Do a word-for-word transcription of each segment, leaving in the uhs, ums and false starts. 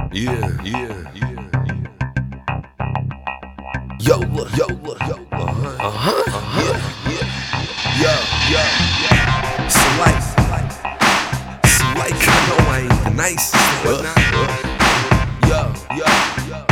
Yeah, yeah, yeah, yeah. Yola, Yola, Yola, uh-huh, uh-huh, uh-huh, yeah, yeah, yeah, yeah. It's a life, it's a life. I know I ain't the nicest, but nah, yeah, yeah, yeah.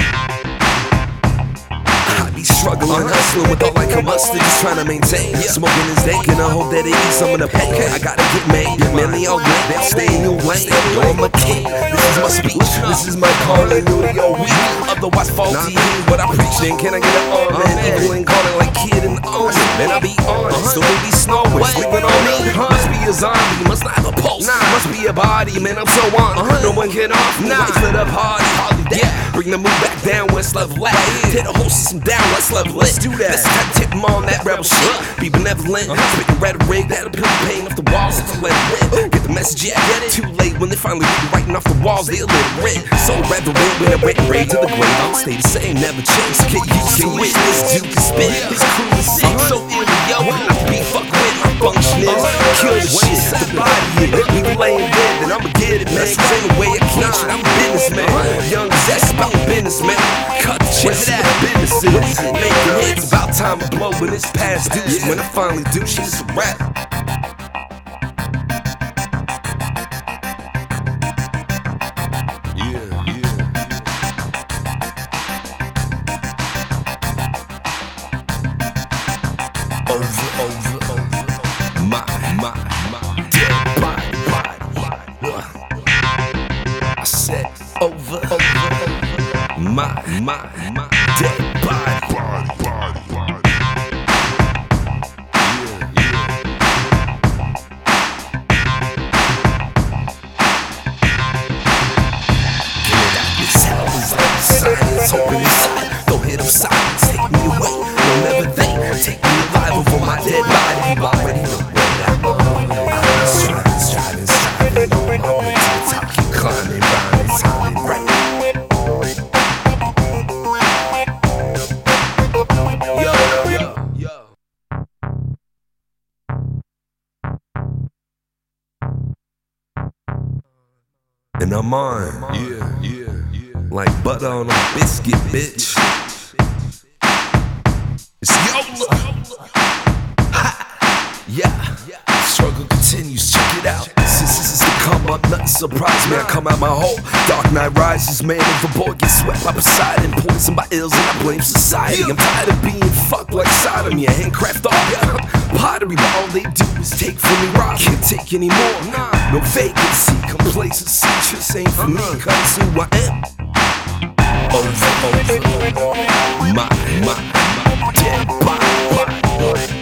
I be struggling, hustling with all like a mustard, just trying to maintain. Smoking is dank and I hope that it eats some of the pain. I gotta get made, man, they all great, they'll stay in your lane. Yo, I'm a king, this is my speech, this is my calling, new to your week. Otherwise faulty ain't what I preach, then can I get an arm? Man, evil ain't calling like kid in the arms. Man, I be honest, so they be snowing, sleeping on me. Must be a zombie, must not have a pulse, must be a body, man, I'm so on. No one can off me, lights lit up hard, yeah. Bring the move back down, West Love Lat. Tear the whole system down, let's love lit. Let's do that. Let's cut tip them on that rebel shit. Be benevolent, spitting rhetoric that'll peel the pain off the walls. Let's let it win. Get the message, yeah, get it. Too late when they finally read writing off the walls, they'll let it rip. So rather win when I went raid to the grave. I'll stay the same, never change. Get used to it. This dude can spit. This crew is sick, so ill, yo. I be fuck with my function is kill the shit. Set the body in. We laying dead, then I'ma get it, man. Cause ain't no way I can't shit. I'm a businessman. Young zest about business, man. Cut the chest of business is. Making hits, about time to blow when it's past due. So when I finally do shit, it's a rap. Yeah, yeah. Over, over, over. My, my, my dead body, body, body. I said over, over, over. My, my, my dead body, body, body, body. Yeah, yeah. Get out this house, science, open inside. Don't hit them silence, take me away. Don't never think, take me alive over my dead body. You already know where I'm on. I'm striving, striving, striving. I'm way to the top, keep climbing, rhyming, sounding right. Yo, yo, yo. And I'm on, yeah, yeah, yeah. Like butter on a biscuit, bitch. It's Yola. Ha, yeah. Struggle continues, check it out. Since this is to come up, nothing surprised me. I come out my hole. Dark night rises, man. If a boy gets swept by Poseidon, poisoned by ills, and I blame society. I'm tired of being fucked like sodomy. A handcraft art, yeah. Pottery, but all they do is take from me. Rock can't take anymore. No vacancy, complacency just ain't for me. Cause who I am. Over, over, my, my, my dead body.